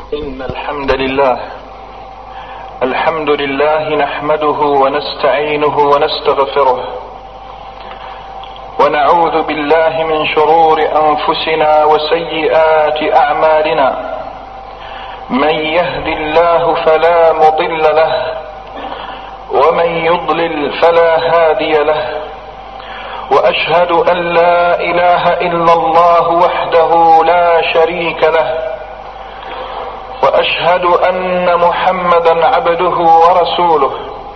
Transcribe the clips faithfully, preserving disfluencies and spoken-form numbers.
إن الحمد لله الحمد لله نحمده ونستعينه ونستغفره ونعوذ بالله من شرور أنفسنا وسيئات أعمالنا. من يهد الله فلا مضل له ومن يضلل فلا هادي له، وأشهد أن لا إله إلا الله وحده لا شريك له، وأشهد أن محمدا عبده ورسوله.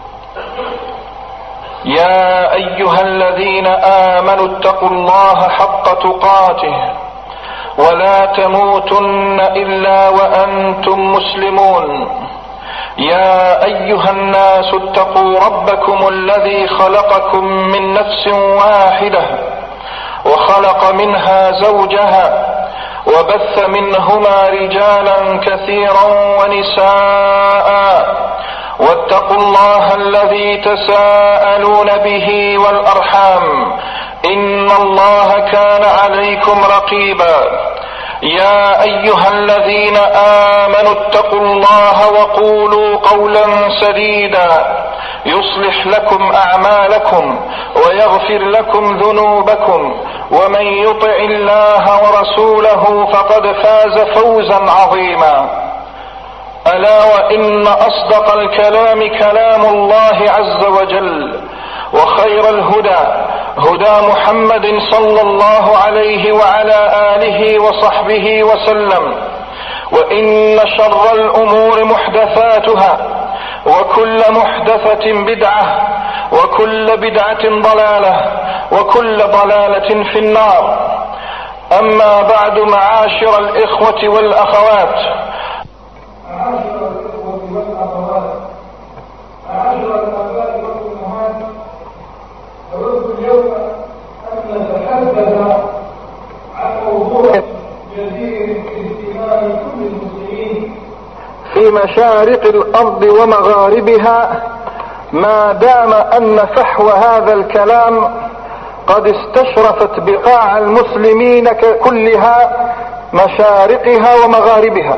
يا أيها الذين آمنوا اتقوا الله حق تقاته ولا تموتن إلا وأنتم مسلمون. يا أيها الناس اتقوا ربكم الذي خلقكم من نفس واحدة وخلق منها زوجها وبث منهما رجالا كثيرا ونساء، واتقوا الله الذي تساءلون به والأرحام إن الله كان عليكم رقيبا. يا أيها الذين آمنوا اتقوا الله وقولوا قولا سديدا يصلح لكم أعمالكم ويغفر لكم ذنوبكم، ومن يطع الله ورسوله فقد فاز فوزا عظيما. ألا وإن أصدق الكلام كلام الله عز وجل، وخير الهدى هدى محمد صلى الله عليه وعلى آله وصحبه وسلم، وإن شر الأمور محدثاتها، وكل محدثة بدعة، وكل بدعة ضلالة، وكل ضلالة في النار. أما بعد، معاشر الإخوة والأخوات، معاشر الإخوة والأخوات، معاشر الآباء والأمهات، أود اليوم أن نتحدث عن موضوع جدير باهتمام كل المسلمين في مشارق الأرض ومغاربها، ما دام أن فحوى هذا الكلام قد استشرفت بقاع المسلمين كلها، مشارقها ومغاربها.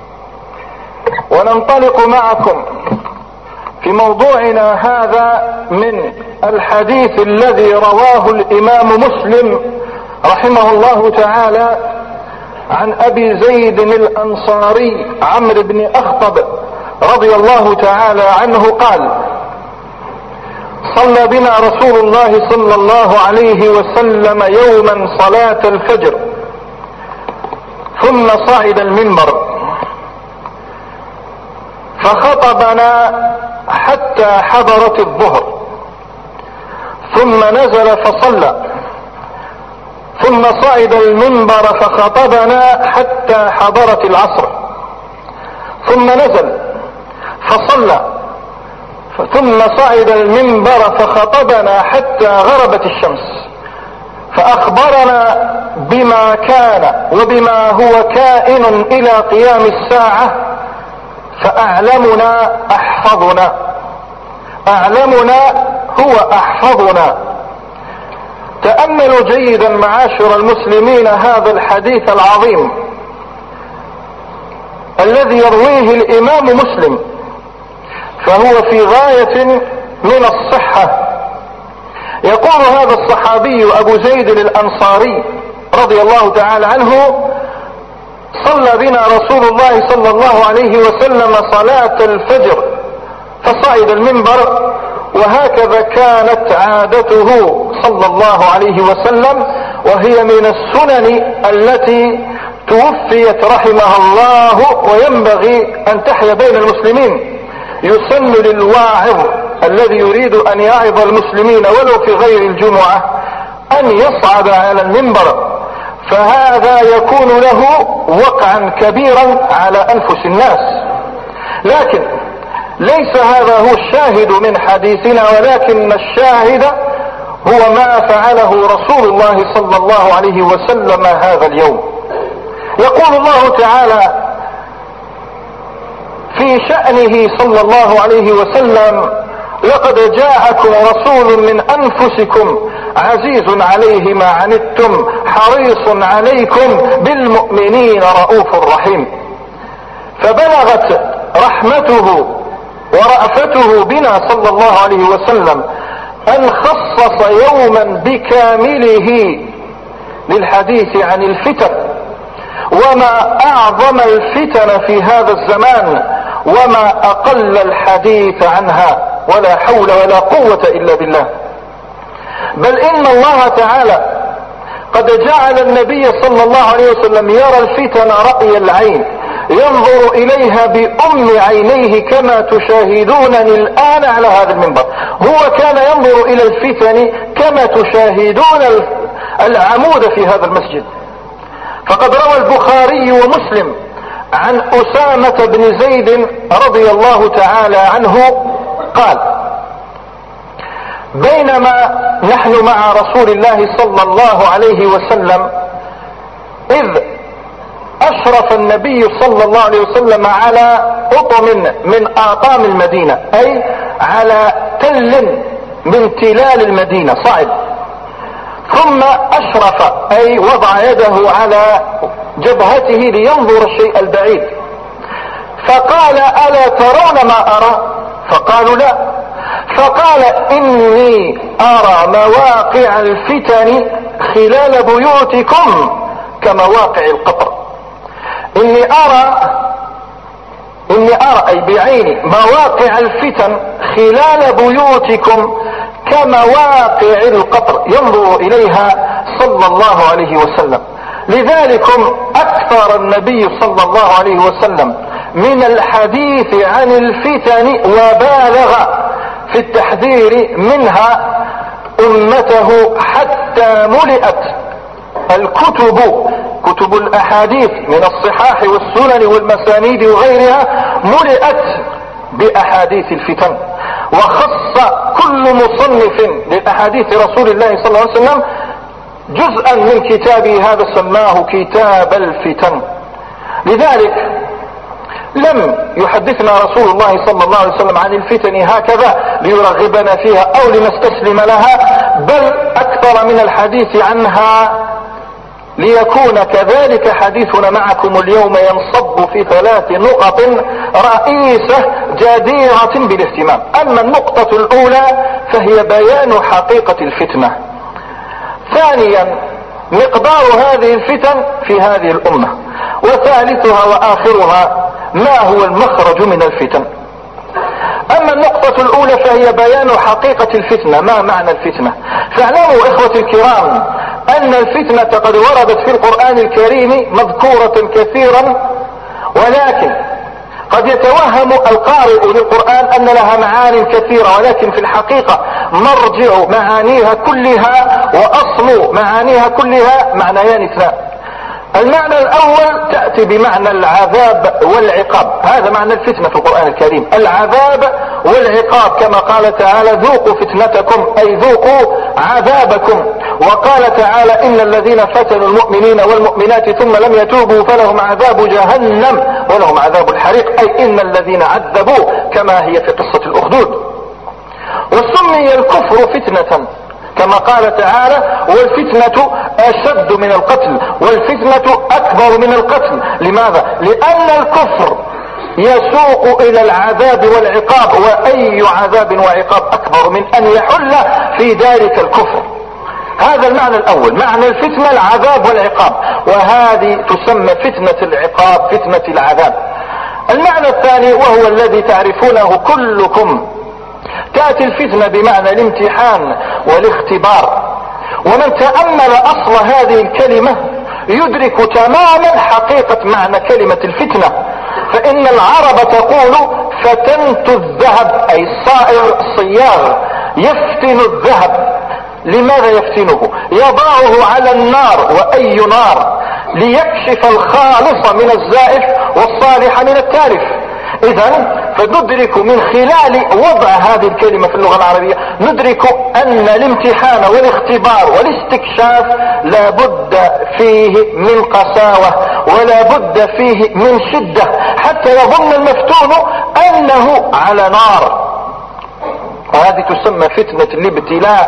وننطلق معكم في موضوعنا هذا من الحديث الذي رواه الإمام مسلم رحمه الله تعالى عن أبي زيد الأنصاري عمرو بن أخطب رضي الله تعالى عنه قال: صلى بنا رسول الله صلى الله عليه وسلم يوما صلاة الفجر، ثم صعد المنبر فخطبنا حتى حضرت الظهر، ثم نزل فصلى، ثم صعد المنبر فخطبنا حتى حضرت العصر، ثم نزل فصلى، ثم صعد المنبر فخطبنا حتى غربت الشمس، فأخبرنا بما كان وبما هو كائن إلى قيام الساعة، فأعلمنا أحفظنا، أعلمنا هو أحفظنا. تأملوا جيدا معاشر المسلمين هذا الحديث العظيم الذي يرويه الإمام مسلم، فهو في غاية من الصحة. يقول هذا الصحابي أبو زيد الأنصاري رضي الله تعالى عنه: صلى بنا رسول الله صلى الله عليه وسلم صلاة الفجر فصعد المنبر، وهكذا كانت عادته صلى الله عليه وسلم، وهي من السنن التي توفيت رحمها الله وينبغي أن تحيا بين المسلمين. يسن للواعظ الذي يريد أن يعظ المسلمين ولو في غير الجمعة أن يصعد على المنبر، فهذا يكون له وقعا كبيرا على أنفس الناس. لكن ليس هذا هو الشاهد من حديثنا، ولكن الشاهد هو ما فعله رسول الله صلى الله عليه وسلم هذا اليوم. يقول الله تعالى في شأنه صلى الله عليه وسلم: لقد جاءكم رسول من أنفسكم عزيز عليه ما عنتم حريص عليكم بالمؤمنين رؤوف رحيم. فبلغت رحمته ورأفته بنا صلى الله عليه وسلم أن خصص يوما بكامله للحديث عن الفتن. وما أعظم الفتن في هذا الزمان وما أقل الحديث عنها، ولا حول ولا قوة إلا بالله. بل إن الله تعالى قد جعل النبي صلى الله عليه وسلم يرى الفتن رأي العين، ينظر إليها بأم عينيه كما تشاهدونني الآن على هذا المنبر. هو كان ينظر إلى الفتن كما تشاهدون العمود في هذا المسجد. فقد روى البخاري ومسلم عن أسامة بن زيد رضي الله تعالى عنه قال: بينما نحن مع رسول الله صلى الله عليه وسلم إذ أشرف النبي صلى الله عليه وسلم على أطم من آطام المدينة، أي على تل من تلال المدينة صعد، ثم أشرف أي وضع يده على جبهته لينظر الشيء البعيد، فقال: ألا ترون ما أرى؟ فقالوا: لا. فقال: إني أرى مواقع الفتن خلال بيوتكم كمواقع القطر. إني أرى إني أرى أي بعيني مواقع الفتن خلال بيوتكم كمواقع القطر، ينظر إليها صلى الله عليه وسلم. لذلكم أكثر النبي صلى الله عليه وسلم من الحديث عن الفتن وبالغ في التحذير منها أمته حتى ملئت الكتب كتب الأحاديث من الصحاح والسنن والمسانيد وغيرها ملئت بأحاديث الفتن. وخص كل مصنف لأحاديث رسول الله صلى الله عليه وسلم جزءا من كتابه هذا سماه كتاب الفتن. لذلك لم يحدثنا رسول الله صلى الله عليه وسلم عن الفتن هكذا ليرغبنا فيها أو لنستسلم لها، بل أكثر من الحديث عنها ليكون كذلك حديثنا معكم اليوم ينصب في ثلاث نقط رئيسة جديرة بالاهتمام. أما النقطة الأولى فهي بيان حقيقة الفتنة. ثانيا مقدار هذه الفتن في هذه الأمة. وثالثها وآخرها ما هو المخرج من الفتن. أما النقطة الأولى فهي بيان حقيقة الفتنة. ما معنى الفتنة؟ فاعلموا إخوتي الكرام أن الفتنة قد وردت في القرآن الكريم مذكورة كثيرا، ولكن قد يتوهم القارئ للقرآن أن لها معاني كثيرة، ولكن في الحقيقة مرجع معانيها كلها وأصل معانيها كلها معنيان اثنان. المعنى الأول تأتي بمعنى العذاب والعقاب، هذا معنى الفتنة في القرآن الكريم، العذاب والعقاب، كما قال تعالى: ذوقوا فتنتكم أي ذوقوا عذابكم. وقال تعالى: إن الذين فتنوا المؤمنين والمؤمنات ثم لم يتوبوا فلهم عذاب جهنم ولهم عذاب الحريق، أي إن الذين عذبوا، كما هي في قصة الأخدود. وسمي الكفر فتنة كما قال تعالى: والفتنة أشد من القتل والفتنة أكبر من القتل. لماذا؟ لأن الكفر يسوق إلى العذاب والعقاب، وأي عذاب وعقاب أكبر من أن يحل في ذلك الكفر. هذا المعنى الأول، معنى الفتنة العذاب والعقاب، وهذه تسمى فتنة العقاب، فتنة العذاب. المعنى الثاني وهو الذي تعرفونه كلكم، تأتي الفتنة بمعنى الامتحان والاختبار. ومن تأمل أصل هذه الكلمة يدرك تماما حقيقة معنى كلمة الفتنة. فإن العرب تقول: فتنت الذهب، أي الصائغ الصياغ يفتن الذهب. لماذا يفتنه؟ يضعه على النار، وأي نار؟ ليكشف الخالص من الزائف والصالح من التالف. إذن فندرك من خلال وضع هذه الكلمة في اللغة العربية ندرك أن الامتحان والاختبار والاستكشاف لا بد فيه من قساوة ولا بد فيه من شدة، حتى يظن المفتون أنه على نار. وهذه تسمى فتنة الابتلاء،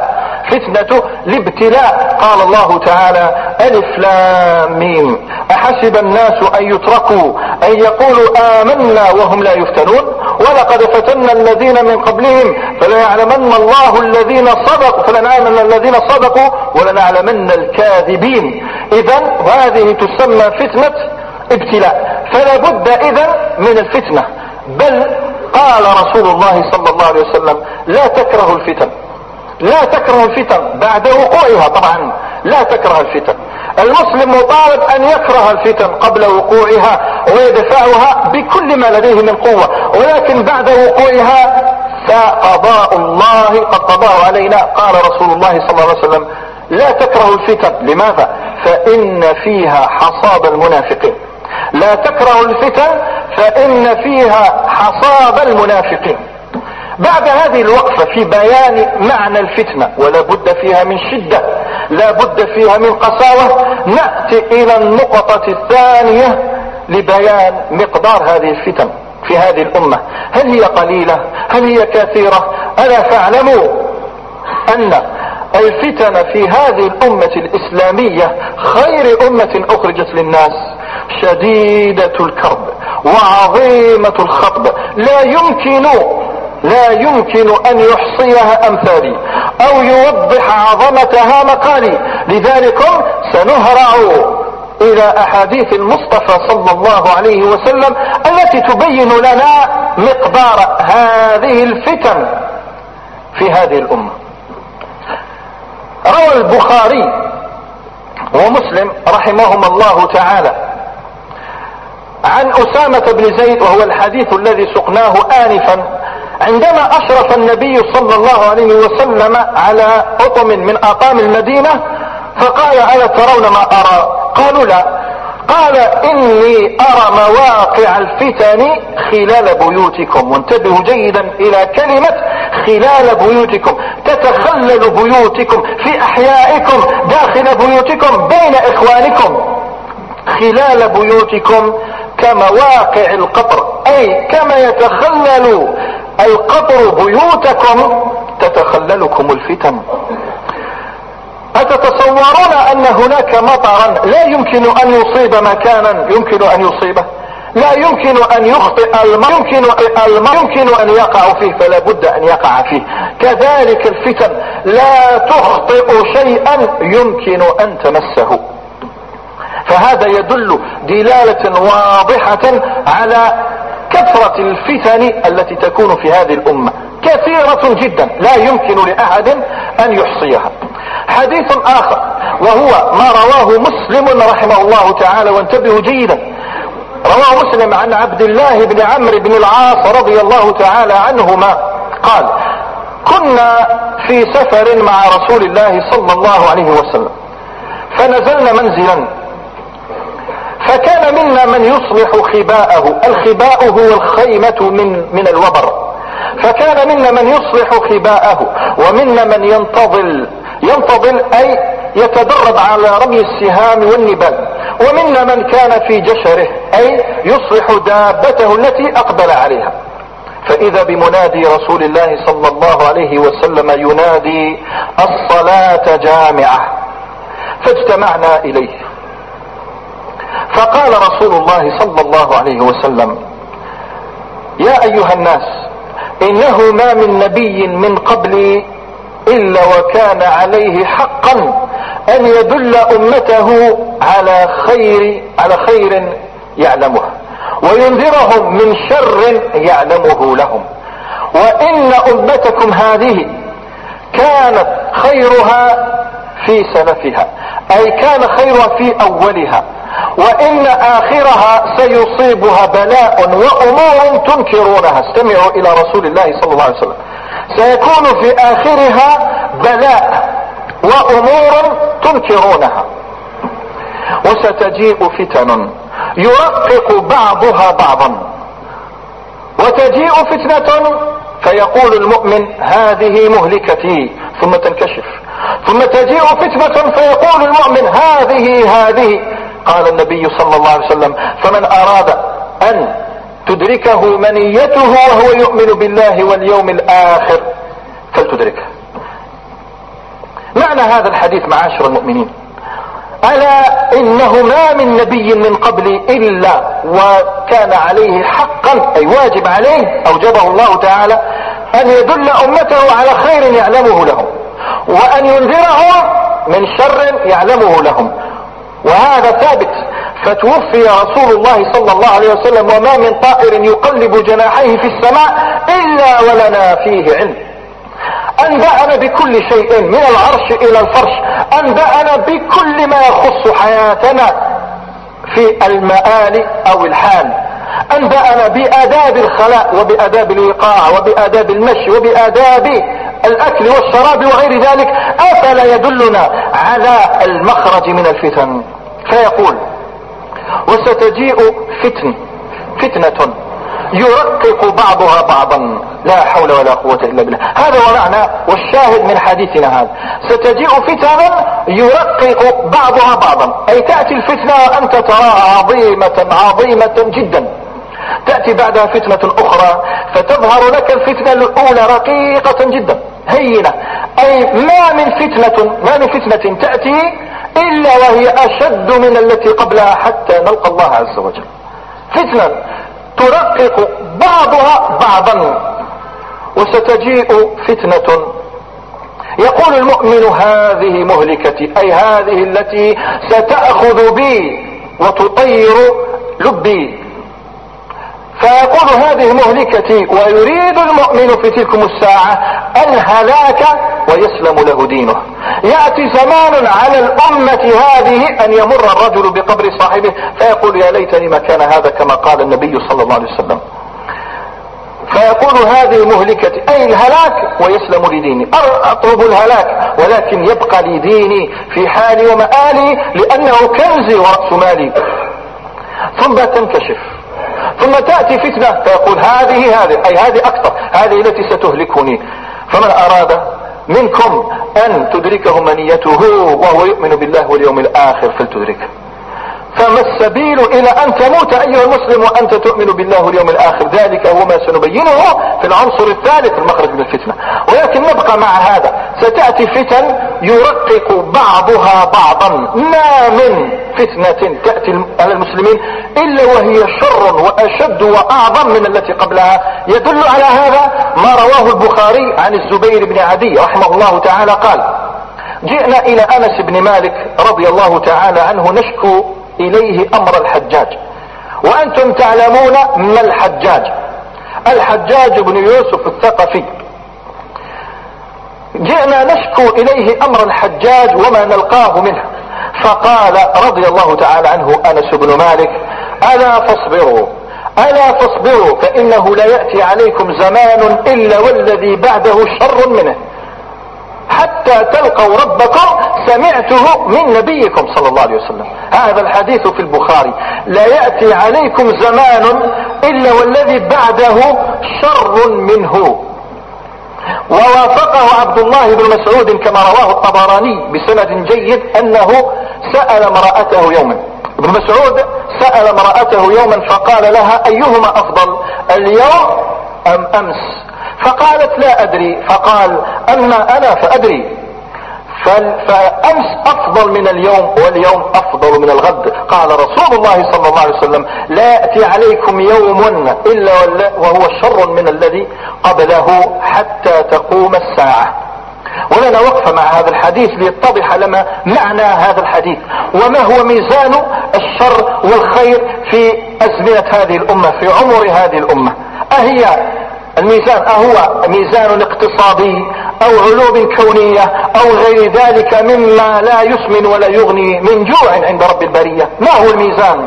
فتنة الابتلاء. قال الله تعالى: ألف لام ميم أحسب الناس أن يتركوا أن يقولوا آمنا وهم لا يفتنون ولقد فتنا الذين من قبلهم فليعلمن الله الذين صدقوا فلنعلمن الذين صدقوا ولنعلمن الكاذبين. إذن هذه تسمى فتنة ابتلاء، فلا بد إذن من الفتنة. بل قال رسول الله صلى الله عليه وسلم: لا تكره الفتن، لا تكره الفتن بعد وقوعها. طبعا لا تكره الفتن، المسلم مطالب ان يكره الفتن قبل وقوعها ويدفعها بكل ما لديه من قوة، ولكن بعد وقوعها فقضاء الله قد قضاه علينا. قال رسول الله صلى الله عليه وسلم: لا تكره الفتن. لماذا؟ فإن فيها حصاد المنافقين. لا تكره الفتن فإن فيها حصاد المنافقين. بعد هذه الوقفة في بيان معنى الفتنة ولا بد فيها من شدة، لا بد فيها من قساوة، نأتي إلى النقطة الثانية لبيان مقدار هذه الفتن في هذه الأمة. هل هي قليلة؟ هل هي كثيرة؟ ألا فاعلموا أن الفتن في هذه الأمة الإسلامية خير أمة أخرجت للناس شديدة الكرب وعظيمة الخطب، لا يمكن لا يمكن أن يحصيها أمثالي أو يوضح عظمتها مقالي. لذلك سنهرع إلى أحاديث المصطفى صلى الله عليه وسلم التي تبين لنا مقدار هذه الفتن في هذه الأمة. روى البخاري ومسلم رحمهما الله تعالى عن أسامة بن زيد، وهو الحديث الذي سقناه آنفا، عندما أشرف النبي صلى الله عليه وسلم على أطم من أطام المدينة فقال: ألا ترون ما أرى؟ قالوا: لا. قال: إني أرى مواقع الفتن خلال بيوتكم. وانتبهوا جيدا إلى كلمة خلال بيوتكم، تتخلل بيوتكم في أحيائكم، داخل بيوتكم، بين إخوانكم. خلال بيوتكم كمواقع القطر، أي كما يتخلل القطر بيوتكم تتخللكم الفتن. أتتصورون أن هناك مطرا لا يمكن أن يصيب مكانا يمكن أن يصيبه؟ لا يمكن أن يخطئ الماء، يمكن الماء يمكن أن يقع فيه، فلا بد أن يقع فيه. كذلك الفتن لا تخطئ شيئا يمكن أن تمسه. فهذا يدل دلالة واضحة على كثرة الفتن التي تكون في هذه الأمة، كثيرة جدا لا يمكن لأحد أن يحصيها. حديث آخر وهو ما رواه مسلم رحمه الله تعالى، وانتبهوا جيدا، رواه مسلم عن عبد الله بن عمرو بن العاص رضي الله تعالى عنهما قال: كنا في سفر مع رسول الله صلى الله عليه وسلم فنزلنا منزلا، فكان منا من يصلح خباءه. الخباء هو الخيمة من من الوبر. فكان منا من يصلح خباءه ومنا من ينتظل ينتظل أي يتدرب على رمي السهام والنبال، ومنا من كان في جشره أي يصلح دابته التي أقبل عليها. فإذا بمنادي رسول الله صلى الله عليه وسلم ينادي: الصلاة جامعة. فاجتمعنا إليه، فقال رسول الله صلى الله عليه وسلم: يا أيها الناس، إنه ما من نبي من قبلي إلا وكان عليه حقا أن يدل أمته على خير على خير يعلمه وينذرهم من شر يعلمه لهم، وإن أمتكم هذه كانت خيرها في سلفها، أي كان خيرها في أولها، وإن آخرها سيصيبها بلاء وأمور تنكرونها. استمعوا إلى رسول الله صلى الله عليه وسلم: سيكون في آخرها بلاء وأمور تنكرونها، وستجيء فتن يرقق بعضها بعضا، وتجيء فتنة فيقول المؤمن: هذه مهلكتي، ثم تنكشف، ثم تجيء فتنة فيقول المؤمن: هذه هذه. قال النبي صلى الله عليه وسلم: فمن أراد أن تدركه منيته وهو يؤمن بالله واليوم الآخر فلتدركه. معنى هذا الحديث معاشر المؤمنين، ألا إنه ما من نبي من قبلي إلا وكان عليه حقا أي واجب عليه أوجبه الله تعالى أن يدل أمته على خير يعلمه لهم، وأن ينذرهم من شر يعلمه لهم، وهذا ثابت. فتوفي رسول الله صلى الله عليه وسلم وما من طائر يقلب جناحيه في السماء إلا ولنا فيه علم. أنبأنا بكل شيء من العرش إلى الفرش، أنبأنا بكل ما يخص حياتنا في المآل أو الحال، أنبأنا بآداب الخلاء وبآداب الوقاع وبآداب المشي وبآداب الأكل والشراب وغير ذلك. أفلا يدلنا على المخرج من الفتن؟ فيقول: وستجيء فتن فتنة يرقق بعضها بعضا، لا حول ولا قوة إلا بالله. هذا هو معنى والشاهد من حديثنا هذا. ستجيء فتنة يرقق بعضها بعضا، أي تأتي الفتنة وأنت تراها عظيمة عظيمة جدا، تأتي بعدها فتنة أخرى فتظهر لك الفتنة الأولى رقيقة جدا هينة. أي ما من فتنة ما من فتنة تأتي إلا وهي أشد من التي قبلها حتى نلقى الله عز وجل. فتنة ترقق بعضها بعضا. وستجيء فتنة يقول المؤمن: هذه مهلكتي، أي هذه التي ستأخذ بي وتطير لبي. فيقول: هذه مهلكتي، ويريد المؤمن في تلكم الساعة الهلاك ويسلم له دينه. يأتي زمان على الأمة هذه أن يمر الرجل بقبر صاحبه فيقول: يا ليتني ما كان هذا، كما قال النبي صلى الله عليه وسلم. فيقول: هذه مهلكتي، أي الهلاك ويسلم لي ديني. أطلب الهلاك ولكن يبقى لي ديني في حالي ومآلي، لأنه كنزي ورأس مالي. ثم تنكشف، ثم تأتي فتنة فيقول: هذه هذه أي هذه أكثر، هذه التي ستهلكني. فمن أراد منكم أن تدركه منيته وهو يؤمن بالله واليوم الآخر فلتدركه. فما السبيل إلى أن تموت أيها المسلم وأنت تؤمن بالله واليوم الآخر؟ ذلك هو ما سنبينه في العنصر الثالث، المخرج من الفتنة. ولكن نبقى مع هذا. ستأتي فتن يرقق بعضها بعضا. ما من فتنة تأتي على المسلمين إلا وهي شر وأشد وأعظم من التي قبلها. يدل على هذا ما رواه البخاري عن الزبير بن عدي رحمه الله تعالى قال: جئنا إلى أنس بن مالك رضي الله تعالى عنه نشكو إليه أمر الحجاج، وأنتم تعلمون ما الحجاج. الحجاج بن يوسف الثقفي. جئنا نشكو إليه أمر الحجاج وما نلقاه منه، فقال رضي الله تعالى عنه أنس بن مالك: ألا فاصبروا ألا فاصبروا فإنه لا يأتي عليكم زمان إلا والذي بعده شر منه حتى تلقوا ربكم سمعته من نبيكم صلى الله عليه وسلم. هذا الحديث في البخاري: لا يأتي عليكم زمان إلا والذي بعده شر منه. ووافقه عبد الله بن مسعود كما رواه الطبراني بسند جيد أنه سأل امرأته يوما. ابن مسعود سأل امرأته يوما فقال لها: أيهما أفضل، اليوم أم أمس؟ فقالت: لا أدري. فقال: أما أنا فأدري، فأمس أفضل من اليوم واليوم أفضل من الغد. قال رسول الله صلى الله عليه وسلم: لا يأتي عليكم يوم إلا وهو شر من الذي قبله حتى تقوم الساعة. ولنا وقفة مع هذا الحديث ليتضح لنا معنى هذا الحديث وما هو ميزان الشر والخير في أزمنة هذه الأمة، في عمر هذه الأمة. أهي الميزان أهو ميزان اقتصادي أو علوم كونية أو غير ذلك مما لا يسمن ولا يغني من جوع عند رب البرية؟ ما هو الميزان؟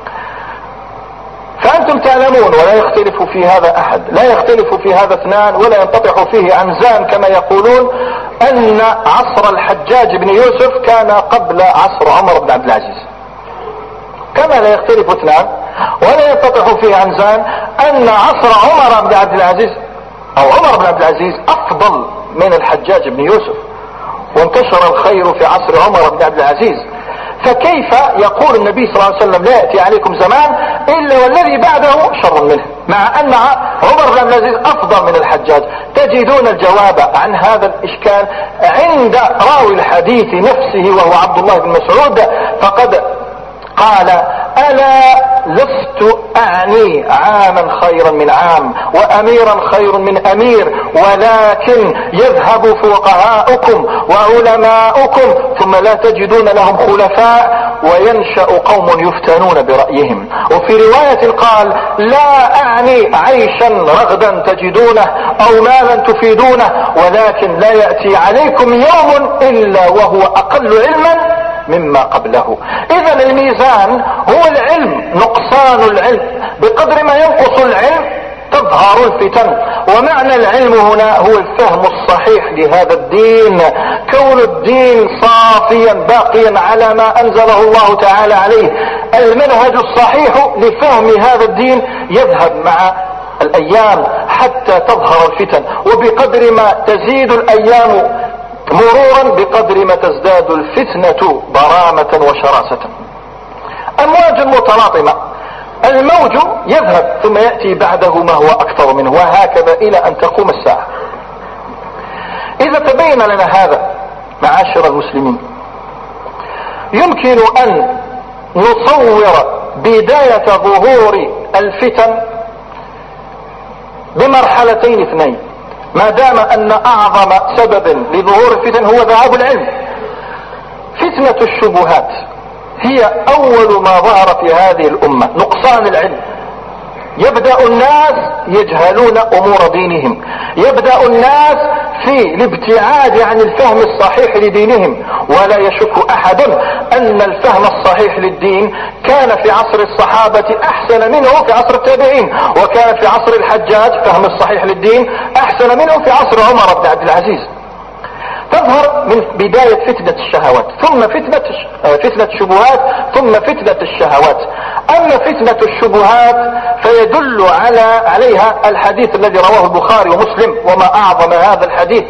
فأنتم تعلمون ولا يختلف في هذا أحد، لا يختلف في هذا اثنان ولا ينطبق فيه عنزان كما يقولون، أن عصر الحجاج بن يوسف كان قبل عصر عمر بن عبد العزيز، كما لا يختلف اثنان ولا ينطبق فيه عنزان أن عصر عمر بن عبد العزيز أو عمر بن عبد العزيز أفضل من الحجاج بن يوسف، وانتشر الخير في عصر عمر بن عبد العزيز. فكيف يقول النبي صلى الله عليه وسلم لا يأتي عليكم زمان إلا والذي بعده شر منه، مع أن عمر بن عبد العزيز أفضل من الحجاج؟ تجدون الجواب عن هذا الإشكال عند راوي الحديث نفسه وهو عبد الله بن مسعود، فقد قال: ألا لست أعني عاما خيرا من عام وأميرا خير من أمير، ولكن يذهب فقهاؤكم وعلماؤكم ثم لا تجدون لهم خلفاء وينشأ قوم يفتنون برأيهم. وفي رواية قال: لا أعني عيشا رغدا تجدونه أو مالا تفيدونه، ولكن لا يأتي عليكم يوم إلا وهو أقل علما مما قبله. إذا الميزان هو العلم، نقصان العلم بقدر ما ينقص العلم تظهر الفتن. ومعنى العلم هنا هو الفهم الصحيح لهذا الدين، كون الدين صافيا باقيا على ما أنزله الله تعالى عليه. المنهج الصحيح لفهم هذا الدين يذهب مع الأيام حتى تظهر الفتن، وبقدر ما تزيد الأيام مرورا بقدر ما تزداد الفتنة ضرامة وشراسة. أمواج متلاطمة، الموج يذهب ثم يأتي بعده ما هو أكثر منه، وهكذا إلى أن تقوم الساعة. إذا تبين لنا هذا معاشر المسلمين، يمكن أن نصور بداية ظهور الفتن بمرحلتين اثنين، ما دام أن أعظم سبب لظهور الفتن هو ذهاب العلم. فتنة الشبهات هي أول ما ظهر في هذه الأمة، نقصان العلم. يبدأ الناس يجهلون أمور دينهم، يبدأ الناس في الابتعاد عن الفهم الصحيح لدينهم، ولا يشك أحد أن الفهم الصحيح للدين كان في عصر الصحابة أحسن منه في عصر التابعين، وكان في عصر الحجاج فهم الصحيح للدين أحسن منه في عصر عمر بن عبد العزيز. تظهر من بداية فتنة الشهوات، ثم فتنة فتنة الشبهات، ثم فتنة الشهوات. أما فتنة الشبهات فيدل على عليها الحديث الذي رواه البخاري ومسلم، وما أعظم هذا الحديث،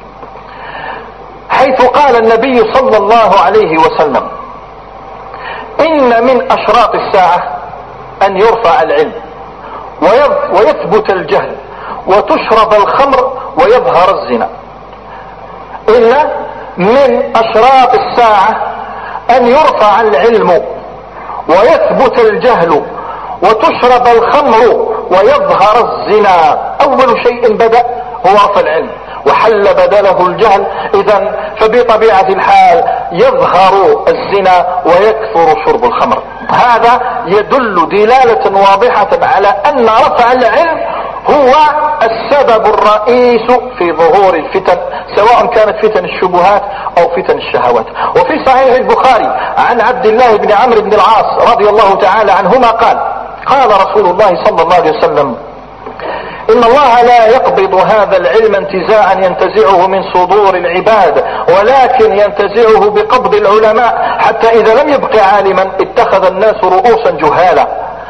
حيث قال النبي صلى الله عليه وسلم: إن من أشراط الساعة أن يرفع العلم ويثبت الجهل وتشرب الخمر ويظهر الزنا. إن من أشراط الساعة أن يرفع العلم ويثبت الجهل وتشرب الخمر ويظهر الزنا. أول شيء بدأ هو رفع العلم، وحل بدله الجهل. إذن فبطبيعة الحال يظهر الزنا ويكثر شرب الخمر. هذا يدل دلالة واضحة على أن رفع العلم هو السبب الرئيس في ظهور الفتن، سواء كانت فتن الشبهات أو فتن الشهوات. وفي صحيح البخاري عن عبد الله بن عمرو بن العاص رضي الله تعالى عنهما قال: قال رسول الله صلى الله عليه وسلم: إن الله لا يقبض هذا العلم انتزاعا ينتزعه من صدور العباد، ولكن ينتزعه بقبض العلماء، حتى إذا لم يبق عالما اتخذ الناس رؤوسا جهالا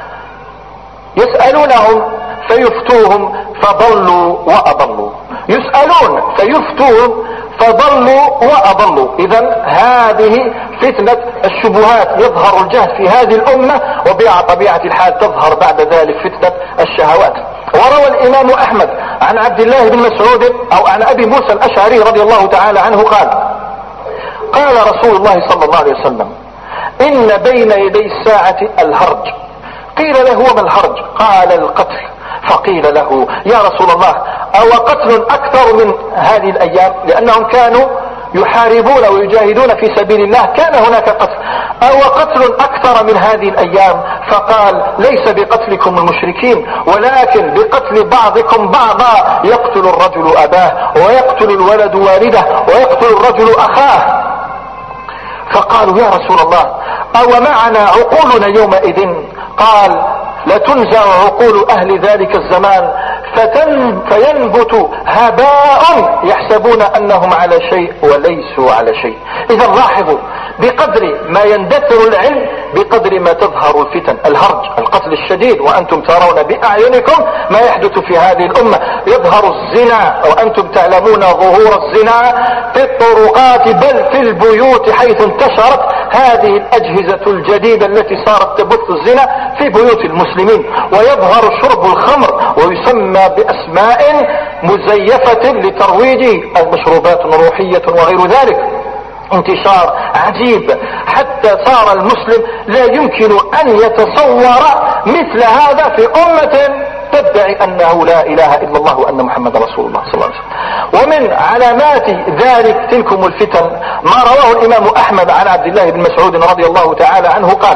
يسألونهم فيفتوهم فضلوا وأضلوا، يسألون فيفتوهم فضلوا وأضلوا. إذن هذه فتنة الشبهات، يظهر الجهل في هذه الأمة، وبطبيعة الحال تظهر بعد ذلك فتنة الشهوات. وروى الإمام أحمد عن عبد الله بن مسعود أو عن أبي موسى الأشعري رضي الله تعالى عنه قال: قال رسول الله صلى الله عليه وسلم: إن بين يدي الساعة الهرج. قيل له: وما الهرج؟ قال: القتل. فقيل له: يا رسول الله، أو قتل أكثر من هذه الأيام؟ لأنهم كانوا يحاربون ويجاهدون في سبيل الله، كان هناك قتل. أو قتل أكثر من هذه الأيام؟ فقال: ليس بقتلكم المشركين، ولكن بقتل بعضكم بعضا، يقتل الرجل أباه ويقتل الولد والده ويقتل الرجل أخاه. فقالوا: يا رسول الله، أو معنا عقولنا يومئذ؟ قال: لتنزع عقول أهل ذلك الزمان فتن فينبت هباء يحسبون أنهم على شيء وليسوا على شيء. إذا لاحظوا، بقدر ما يندثر العلم بقدر ما تظهر الفتن، الهرج، القتل الشديد، وأنتم ترون بأعينكم ما يحدث في هذه الأمة. يظهر الزنا وأنتم تعلمون ظهور الزنا في الطرقات بل في البيوت حيث انتشرت هذه الأجهزة الجديدة التي صارت تبث الزنا في بيوت المسلمين، ويظهر شرب الخمر ويسمى بأسماء مزيفة لترويج المشروبات الروحية وغير ذلك. انتشار عجيب حتى صار المسلم لا يمكن أن يتصور مثل هذا في أمة تدعي أنه لا إله إلا الله وأن محمد رسول الله صلى الله عليه وسلم. ومن علامات ذلك تلكم الفتن ما رواه الإمام أحمد عن عبد الله بن مسعود رضي الله تعالى عنه قال: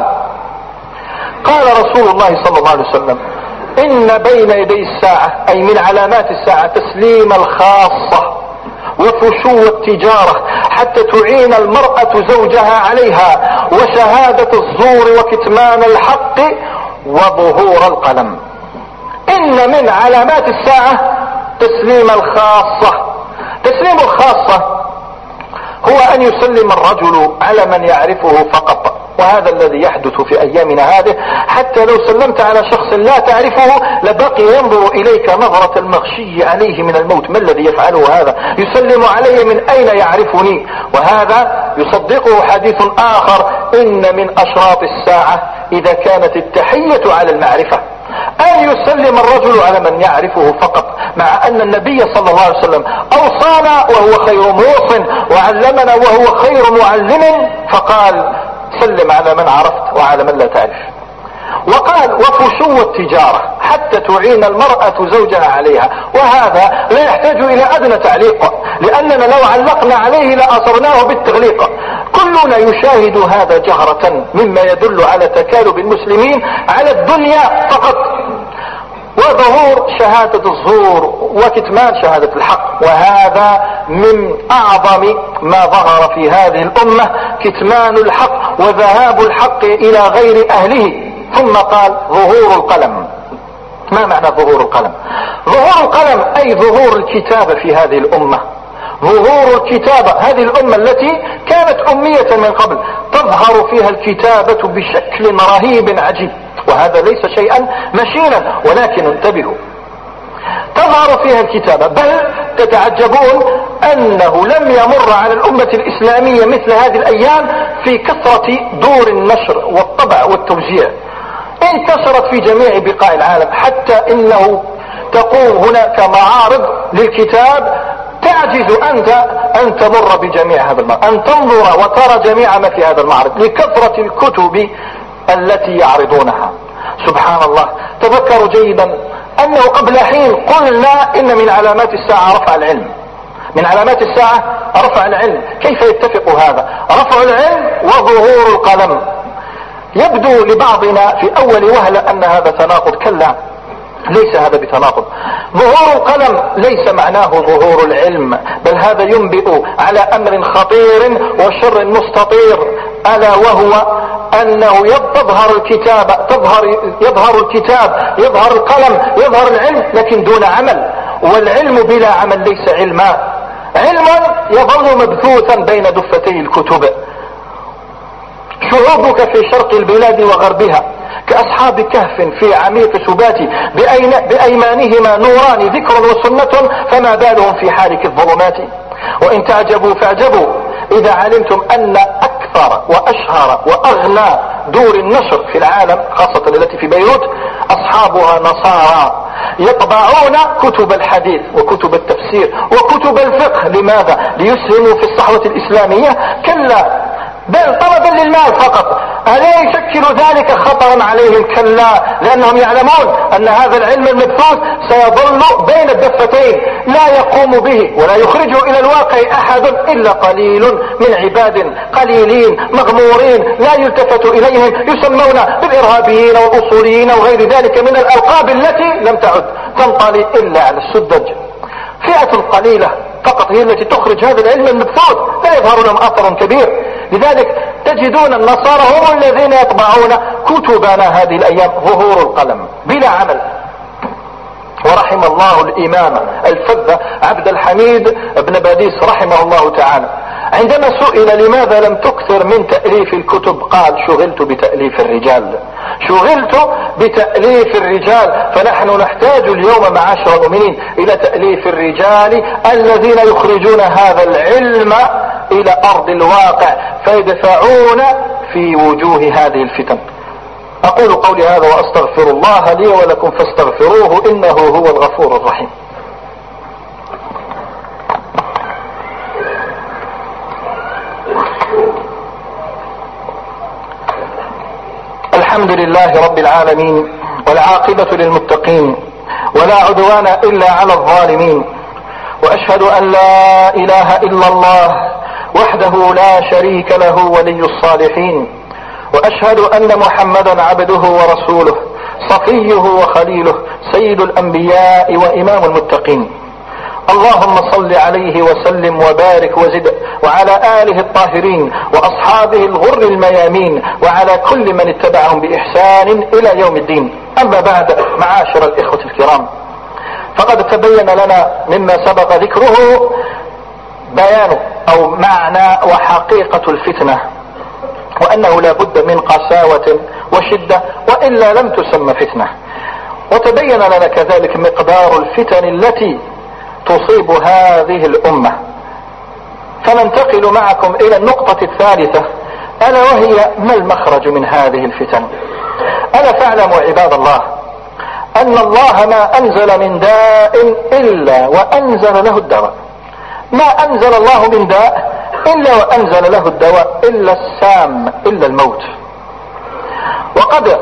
قال رسول الله صلى الله عليه وسلم: إن بين يدي الساعة، أي من علامات الساعة، تسليم الخاصة وفشو التجارة حتى تعين المرأة زوجها عليها، وشهادة الزور وكتمان الحق وظهور القلم. إن من علامات الساعة تسليم الخاصة. تسليم الخاصة هو أن يسلم الرجل على من يعرفه فقط، وهذا الذي يحدث في أيامنا هذه. حتى لو سلمت على شخص لا تعرفه لبقي ينظر إليك نظرة المغشي عليه من الموت. ما الذي يفعله هذا؟ يسلم علي من أين يعرفني؟ وهذا يصدقه حديث آخر: إن من أشراط الساعة إذا كانت التحية على المعرفة، أن يسلم الرجل على من يعرفه فقط، مع أن النبي صلى الله عليه وسلم أوصانا وهو خير موص وعلمنا وهو خير معلم، فقال: سلم على من عرفت وعلى من لا تعرف. وقال: وفشو التجارة حتى تعين المرأة زوجها عليها. وهذا لا يحتاج إلى أدنى تعليق، لأننا لو علقنا عليه لأصرناه بالتغليق. كلنا يشاهد هذا جهرة، مما يدل على تكالب المسلمين على الدنيا فقط، وظهور شهادة الزور وكتمان شهادة الحق. وهذا من أعظم ما ظهر في هذه الأمة، كتمان الحق وذهاب الحق إلى غير أهله. ثم قال: ظهور القلم. ما معنى ظهور القلم؟ ظهور القلم أي ظهور الكتابة في هذه الأمة. ظهور الكتابة، هذه الأمة التي كانت أمية من قبل تظهر فيها الكتابة بشكل رهيب عجيب، وهذا ليس شيئا مشينا، ولكن انتبهوا، تظهر فيها الكتابة. بل تتعجبون أنه لم يمر على الأمة الإسلامية مثل هذه الأيام في كثرة دور النشر والطبع والتوزيع. انتشرت في جميع بقاع العالم، حتى إنه تقوم هناك معارض للكتاب تعجز أنت أن تمر بجميع هذا المعرض، أن تنظر وترى جميع ما في هذا المعرض لكثرة الكتب التي يعرضونها. سبحان الله. تذكروا جيدا أنه قبل حين قلنا إن من علامات الساعة رفع العلم. من علامات الساعة رفع العلم. كيف يتفق هذا؟ رفع العلم وظهور القلم. يبدو لبعضنا في أول وهلة أن هذا تناقض. كلا، ليس هذا بتناقض. ظهور القلم ليس معناه ظهور العلم، بل هذا ينبئ على أمر خطير وشر مستطير، ألا وهو أنه تظهر الكتابة، تظهر يظهر الكتاب، يظهر القلم، يظهر العلم، لكن دون عمل. والعلم بلا عمل ليس علما. علما يظل مبثوثا بين دفتي الكتب. شعوبك في شرق البلاد وغربها كأصحاب كهف في عميق سبات، بأيمانهما نوران ذكر وسنة، فما بالهم في حالك الظلمات. وإن تعجبوا فاعجبوا إذا علمتم أن أكثر وأشهر وأغنى دور النشر في العالم، خاصة التي في بيروت، أصحابها نصارى يطبعون كتب الحديث وكتب التفسير وكتب الفقه. لماذا؟ ليسهموا في الصحوة الإسلامية؟ كلا، بل طلبا للمال فقط. ألا يشكل ذلك خطرا عليهم؟ كلا، لأنهم يعلمون أن هذا العلم المبثوث سيظل بين الدفتين، لا يقوم به ولا يخرجه إلى الواقع أحد إلا قليل من عباد قليلين مغمورين لا يلتفت إليهم، يسمون بالإرهابيين والأصوليين وغير ذلك من الألقاب التي لم تعد تنطلي إلا على السذج. فئة قليلة فقط هي التي تخرج هذا العلم المبثوث، لا يظهر لهم أثر كبير. لذلك تجدون النصارى هم الذين يطبعون كتبنا هذه الأيام ظهور القلم بلا عمل. ورحم الله الإمام الفذ عبد الحميد بن باديس رحمه الله تعالى، عندما سئل لماذا لم تكثر من تأليف الكتب قال: شغلت بتأليف الرجال، شغلت بتأليف الرجال. فنحن نحتاج اليوم معاشر المؤمنين إلى تأليف الرجال الذين يخرجون هذا العلم الى ارض الواقع فيدفعون في وجوه هذه الفتن. اقول قولي هذا واستغفر الله لي ولكم فاستغفروه انه هو الغفور الرحيم. الحمد لله رب العالمين والعاقبة للمتقين ولا عدوان إلا على الظالمين، وأشهد أن لا إله إلا الله وحده لا شريك له ولي الصالحين، وأشهد أن محمدا عبده ورسوله صفيه وخليله سيد الأنبياء وإمام المتقين. اللهم صل عليه وسلم وبارك وزد وعلى آله الطاهرين وأصحابه الغر الميامين وعلى كل من اتبعهم بإحسان إلى يوم الدين. أما بعد، معاشر الإخوة الكرام، فقد تبين لنا مما سبق ذكره بيان أو معنى وحقيقة الفتنة، وأنه لا بد من قساوة وشدة وإلا لم تسمى فتنة. وتبين لنا كذلك مقدار الفتن التي تصيب هذه الأمة. فننتقل معكم إلى النقطة الثالثة، ألا وهي ما المخرج من هذه الفتن. ألا فاعلموا عباد الله أن الله ما أنزل من داء إلا وأنزل له الدواء. ما أنزل الله من داء إلا وأنزل له الدواء، إلا السام، إلا الموت. وقد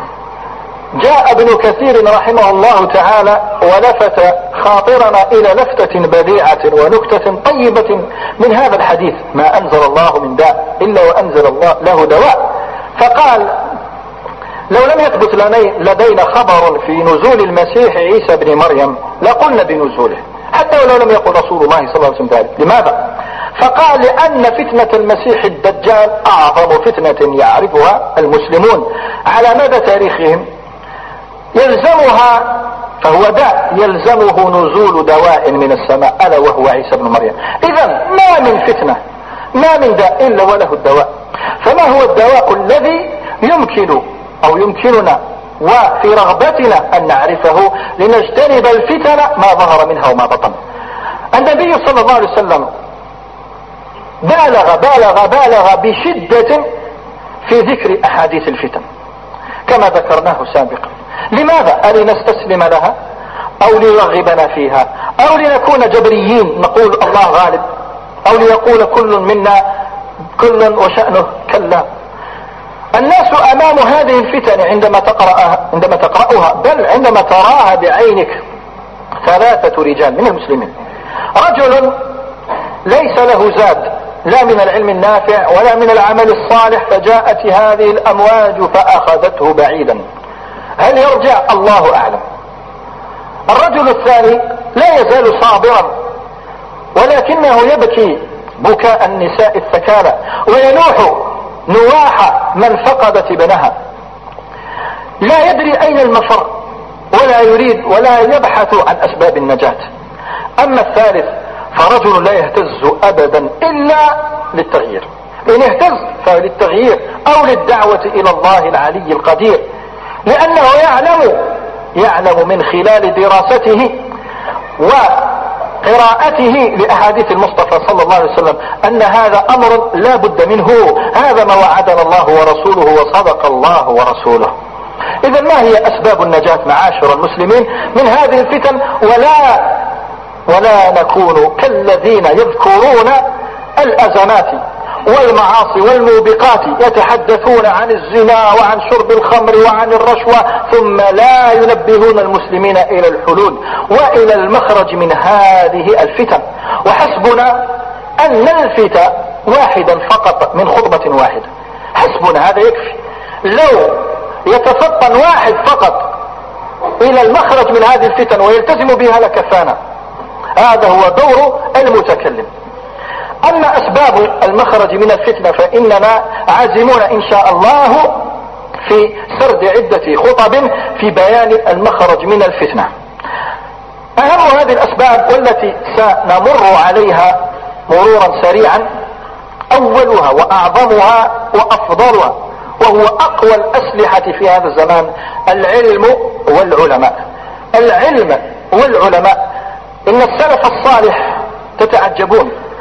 جاء ابن كثير رحمه الله تعالى ولفت خاطرنا إلى لفتة بديعة ونكتة طيبة من هذا الحديث: ما أنزل الله من داء إلا وأنزل الله له دواء. فقال: لو لم يثبت لدينا خبر في نزول المسيح عيسى بن مريم لقلنا بنزوله، حتى ولو لم يقل رسول الله صلى الله عليه وسلم ذلك. لماذا؟ فقال: لأن فتنة المسيح الدجال أعظم فتنة يعرفها المسلمون على مدى تاريخهم، يلزمها، فهو داء يلزمه نزول دواء من السماء ألا وهو عيسى بن مريم. إذن ما من فتنة، ما من داء إلا وله الدواء. فما هو الدواء الذي يمكن أو يمكننا وفي رغبتنا أن نعرفه لنجتنب الفتن ما ظهر منها وما بطن؟ النبي صلى الله عليه وسلم بالغ بالغ بالغ بشدة في ذكر أحاديث الفتن كما ذكرناه سابقا. لماذا؟ ألنستسلم لها أو ليرغبنا فيها أو لنكون جبريين نقول الله غالب أو ليقول كل منا كل وشأنه؟ كلا. الناس أمام هذه الفتن عندما تقرأها عندما تقرأها بل عندما تراها بعينك ثلاثة رجال من المسلمين: رجل ليس له زاد لا من العلم النافع ولا من العمل الصالح، فجاءت هذه الأمواج فأخذته بعيدا، هل يرجع؟ الله أعلم. الرجل الثاني لا يزال صابرا ولكنه يبكي بكاء النساء الثكالى وينوح نواح من فقدت ابنها، لا يدري أين المفر ولا يريد ولا يبحث عن أسباب النجاة. أما الثالث فرجل لا يهتز أبدا إلا للتغيير، إن اهتز فللتغيير أو للدعوة إلى الله العلي القدير، لأنه يعلم يعلم من خلال دراسته وقراءته لأحاديث المصطفى صلى الله عليه وسلم أن هذا أمر لا بد منه، هذا ما وعدنا الله ورسوله وصدق الله ورسوله. إذا ما هي أسباب النجاة معاشر المسلمين من هذه الفتن؟ ولا ولا نكون كالذين يذكرون الأزمات والمعاصي والموبقات، يتحدثون عن الزنا وعن شرب الخمر وعن الرشوة، ثم لا ينبهون المسلمين إلى الحلول وإلى المخرج من هذه الفتن. وحسبنا أن نلفت واحدا فقط من خطبة واحدة، حسبنا هذا يكفي. لو يتفطن واحد فقط إلى المخرج من هذه الفتن ويلتزم بها لكفانا. هذا هو دور المتكلم. أما أسباب المخرج من الفتنة فإننا عازمون إن شاء الله في سرد عدة خطب في بيان المخرج من الفتنة. أهم هذه الأسباب والتي سنمر عليها مرورا سريعا، أولها وأعظمها وأفضلها وهو أقوى الأسلحة في هذا الزمان العلم والعلماء. العلم والعلماء. إن السلف الصالح تتعجبون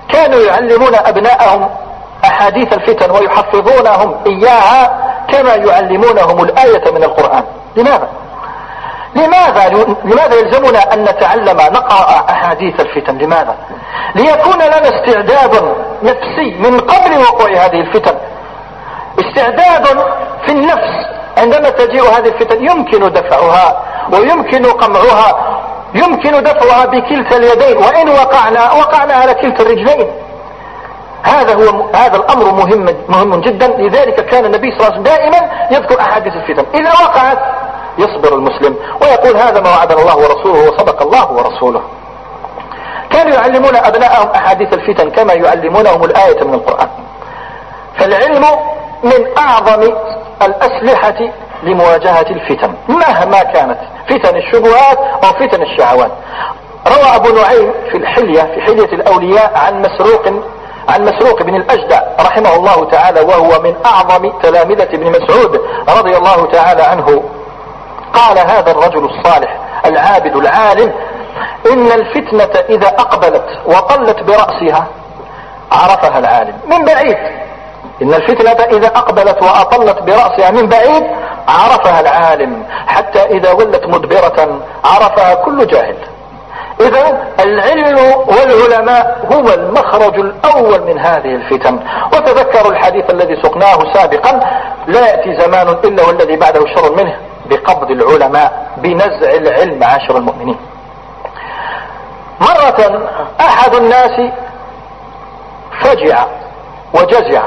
كانوا يعلمون أبناءهم أحاديث الفتن ويحفظونهم إياها كما يعلمونهم الآية من القرآن. لماذا؟ لماذا لماذا يلزمنا أن نتعلم نقرأ أحاديث الفتن؟ لماذا؟ ليكون لنا استعداد نفسي من قبل وقوع هذه الفتن، استعداد في النفس عندما تجيء هذه الفتن يمكن دفعها ويمكن قمعها، يمكن دفعها بكلتا اليدين، وإن وقعنا وقعنا على كلتا الرجلين. هذا هو هذا الأمر مهم مهم جدا. لذلك كان النبي صلى الله عليه وسلم دائما يذكر أحاديث الفتن، إذا وقعت يصبر المسلم ويقول هذا ما وعدنا الله ورسوله وصدق الله ورسوله. كانوا يعلمون أبناءهم أحاديث الفتن كما يعلمونهم الآية من القرآن. فالعلم من أعظم الأسلحة لمواجهة الفتن مهما كانت، فتن الشبهات أو فتن الشهوات. روى أبو نعيم في الحلية في حلية الأولياء عن مسروق عن مسروق بن الأجدع رحمه الله تعالى، وهو من أعظم تلامذة ابن مسعود رضي الله تعالى عنه، قال هذا الرجل الصالح العابد العالم: إن الفتنة إذا أقبلت وطلت برأسها عرفها العالم من بعيد. إن الفتنة إذا أقبلت وأطلت برأسها من بعيد عرفها العالم، حتى إذا ولت مدبرة عرفها كل جاهل. إذا العلم والعلماء هو المخرج الأول من هذه الفتن. وتذكروا الحديث الذي سقناه سابقا: لا يأتي زمان إلا والذي بعده شر منه بقبض العلماء بنزع العلم. معاشر المؤمنين، مرة أحد الناس فجع وجزع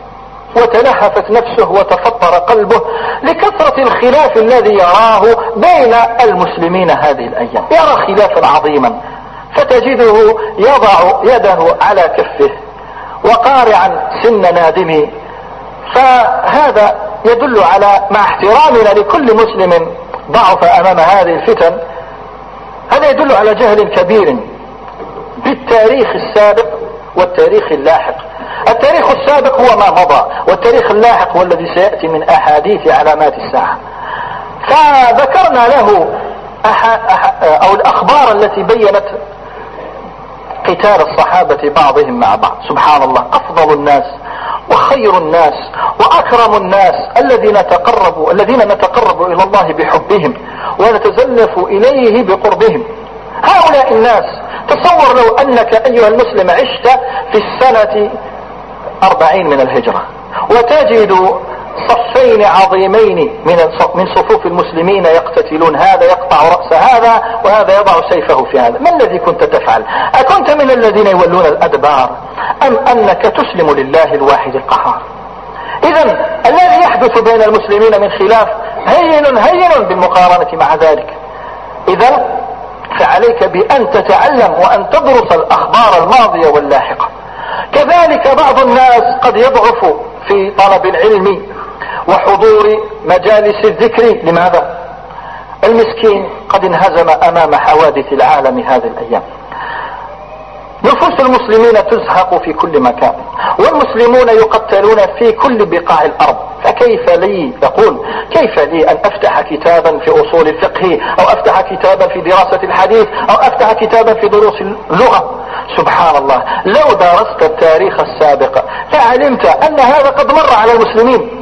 وتلهفت نفسه وتفطر قلبه لكثرة الخلاف الذي يراه بين المسلمين هذه الأيام. يرى خلافا عظيما، فتجده يضع يده على كفه وقارعا سن نادمه. فهذا يدل على، مع احترامنا لكل مسلم ضعف أمام هذه الفتن، هذا يدل على جهل كبير بالتاريخ السابق والتاريخ اللاحق. التاريخ السابق هو ما مضى، والتاريخ اللاحق هو الذي سيأتي من أحاديث علامات الساعة. فذكرنا له أح... أح... أو الأخبار التي بيّنت قتال الصحابة بعضهم مع بعض. سبحان الله، أفضل الناس وخير الناس وأكرم الناس الذين نتقرب الذين نتقرب إلى الله بحبهم ونتزلف إليه بقربهم، هؤلاء الناس. تصور لو أنك أيها المسلم عشت في السنة أربعين من الهجرة وتجد صفين عظيمين من من صفوف المسلمين يقتتلون، هذا يقطع رأس هذا وهذا يضع سيفه في هذا، ما الذي كنت تفعل؟ أكنت من الذين يولون الأدبار أم أنك تسلم لله الواحد القهار؟ إذا الذي يحدث بين المسلمين من خلاف هين هين بالمقارنة مع ذلك. إذا فعليك بأن تتعلم وأن تدرس الأخبار الماضية واللاحقة. كذلك بعض الناس قد يضعف في طلب العلم وحضور مجالس الذكر. لماذا؟ المسكين قد انهزم أمام حوادث العالم هذه الأيام. نفوس المسلمين تزهق في كل مكان، والمسلمون يقتلون في كل بقاع الأرض. فكيف لي يقول كيف لي أن أفتح كتابا في أصول الفقه أو أفتح كتابا في دراسة الحديث أو أفتح كتابا في دروس اللغة؟ سبحان الله، لو درست التاريخ السابق لعلمت أن هذا قد مر على المسلمين.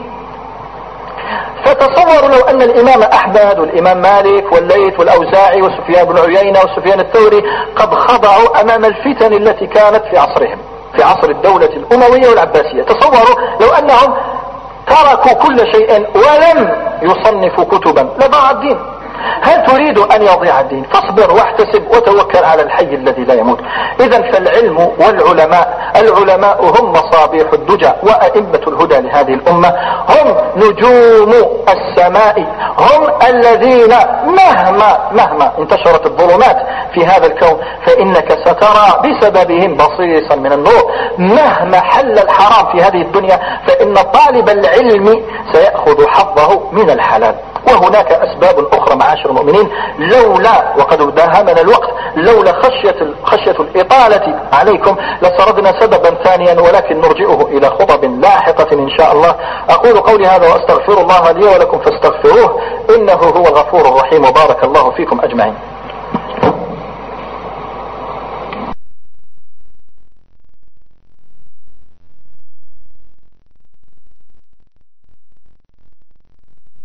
فتصوروا لو أن الإمام أحمد والإمام مالك والليث والأوزاعي وسفيان بن عيينة وسفيان الثوري قد خضعوا أمام الفتن التي كانت في عصرهم، في عصر الدولة الأموية والعباسية. تصوروا لو أنهم تركوا كل شيء ولم يصنفوا كتبا لضاع الدين. هل تريد أن يضيع الدين؟ فاصبر واحتسب وتوكل على الحي الذي لا يموت. إذا فالعلم والعلماء، العلماء هم مصابيح الدجى وأئمة الهدى لهذه الأمة، هم نجوم السماء، هم الذين مهما مهما انتشرت الظلمات في هذا الكون فإنك سترى بسببهم بصيصا من النور. مهما حل الحرام في هذه الدنيا فإن طالب العلم سيأخذ حظه من الحلال. وهناك أسباب أخرى معاشر المؤمنين، لولا وقد داهمنا الوقت، لولا خشية خشية الإطالة عليكم لسردنا سببا ثانيا، ولكن نرجئه إلى خطب لاحقة إن شاء الله. أقول قولي هذا وأستغفر الله لي ولكم فاستغفروه إنه هو الغفور الرحيم. وبارك الله فيكم أجمعين.